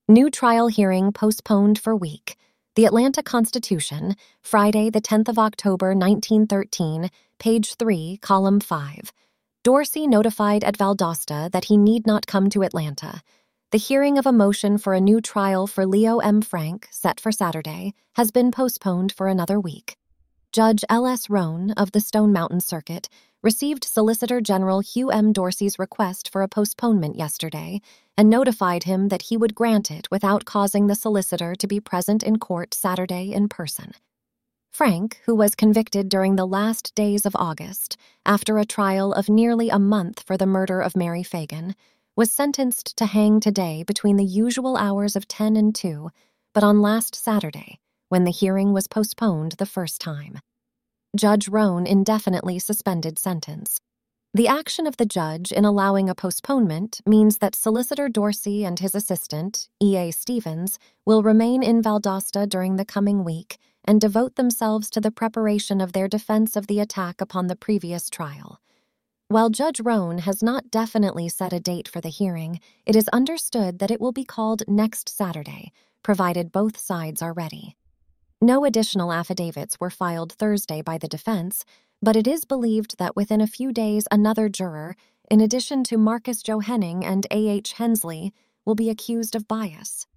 New trial hearing postponed for week. The Atlanta Constitution, Friday, the 10th of October, 1913, page 3, column 5. Dorsey notified at Valdosta that he need not come to Atlanta. The hearing of a motion for a new trial for Leo M. Frank, set for Saturday, has been postponed for another week. Judge L.S. Roan of the Stone Mountain Circuit received Solicitor General Hugh M. Dorsey's request for a postponement yesterday and notified him that he would grant it without causing the solicitor to be present in court Saturday in person. Frank, who was convicted during the last days of August, after a trial of nearly a month for the murder of Mary Fagan, was sentenced to hang today between the usual hours of 10 and 2, but on last Saturday, when the hearing was postponed the first time. Judge Roan indefinitely suspended sentence. The action of the judge in allowing a postponement means that Solicitor Dorsey and his assistant, E.A. Stevens, will remain in Valdosta during the coming week and devote themselves to the preparation of their defense of the attack upon the previous trial. While Judge Roan has not definitely set a date for the hearing, it is understood that it will be called next Saturday, provided both sides are ready. No additional affidavits were filed Thursday by the defense, but it is believed that within a few days another juror, in addition to Marcus Joe Henning and A.H. Hensley, will be accused of bias.